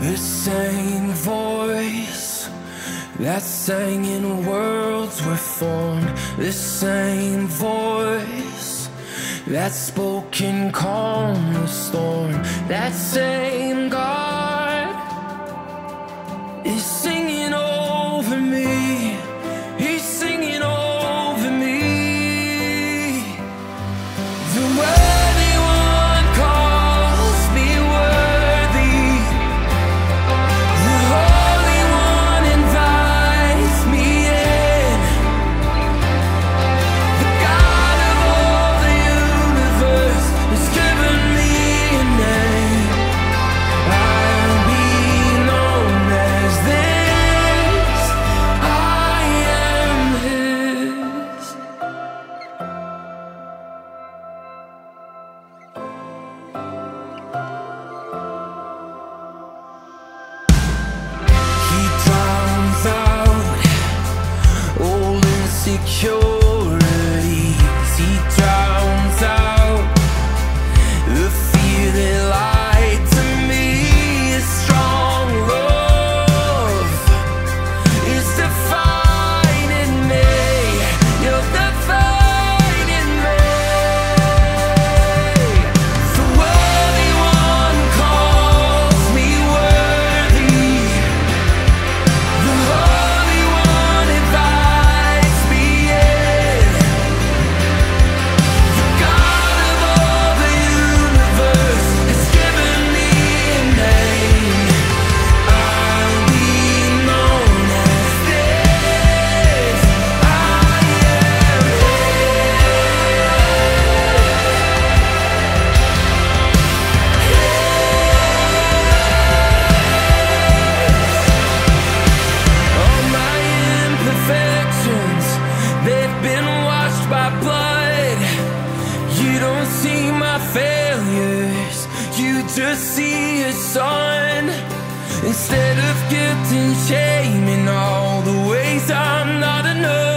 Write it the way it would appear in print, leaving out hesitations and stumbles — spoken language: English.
The same voice that sang in worlds were formed, the same voice that spoke in calm the storm, that same God is singing over me. He's singing over me. The worthy one calls me worthy. The Holy One invites me in. The God of all the universe has given me a name. I'll be known as this. I am His. He drowns out all insecurities. He drowns out the fear that lied to me. His strong love is defining me. You're defining me. The worthy one calls me worthy. The Holy One invites me in. The God of all the universe has given me a name. I'll be known as this. I am all my imperfections, they've been washed by blood. You don't see my failures, you just see a son. Instead of guilt and shame and all the ways I'm not enough,